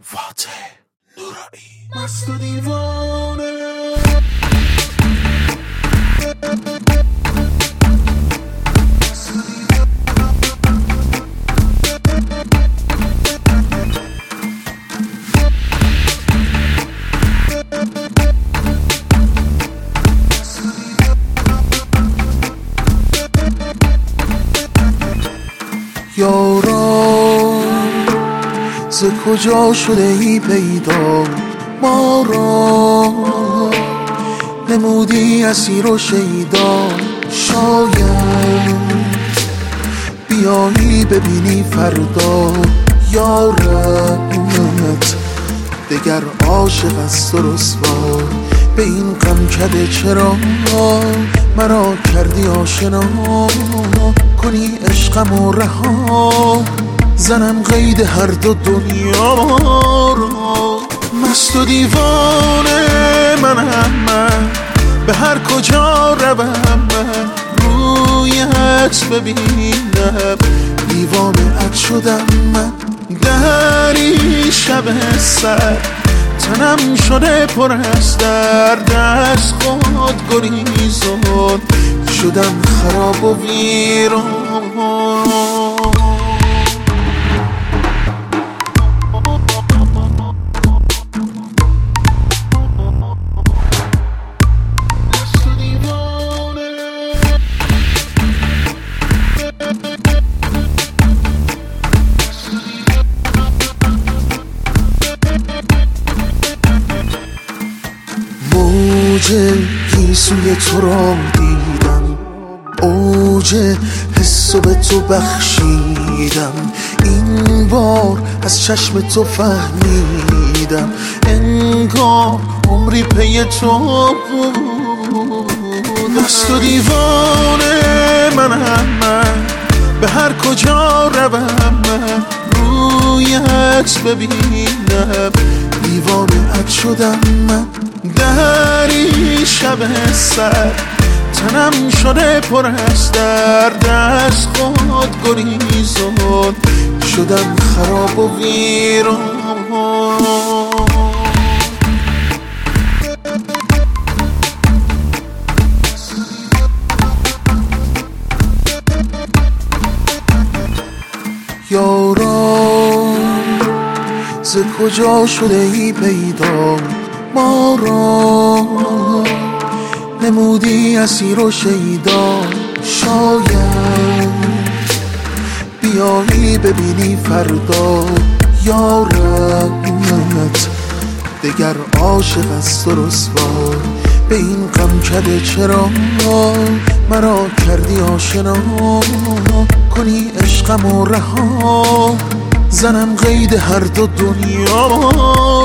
فاتح نورایی مست و دیوانه. یارا ز کجا شده ای پیدا، ما را نمودی اسیر و شیدا. شاید بیایی ببینی فردا یارت دگر عاشق است و رسوا. به این غم کده چرا مرا کردی آشنا، کنی عشقم و رها زنم قید هر دو دنیا را. مست و دیوانه منم به هر کجا روم، رویت ببینم دیوانه ات شدم من. دری شب سر تنم شده پر از درد، از خود گریزان شدم خراب و ویران. موج گیسوی تو را دیدم، اوج حسو به تو بخشیدم. این بار از چشم تو فهمیدم انگار عمری پی تو بود. مست و دیوانه منم به هر کجا روم، رویت ببینم دیوانه ات شدم من. دری شب سر تنم شده پر از درد، از خود گریزان شدم خراب و ویران. یارا ز کجا شده ای پیدا، ما را نمودی اسیر و شیدا. شاید بیایی ببینی فردا یارت دگر عاشق است و رسوا. به این غم کده چرا مرا کردی آشنا، کنی عشقم و رها زنم قید هر دو دنیا.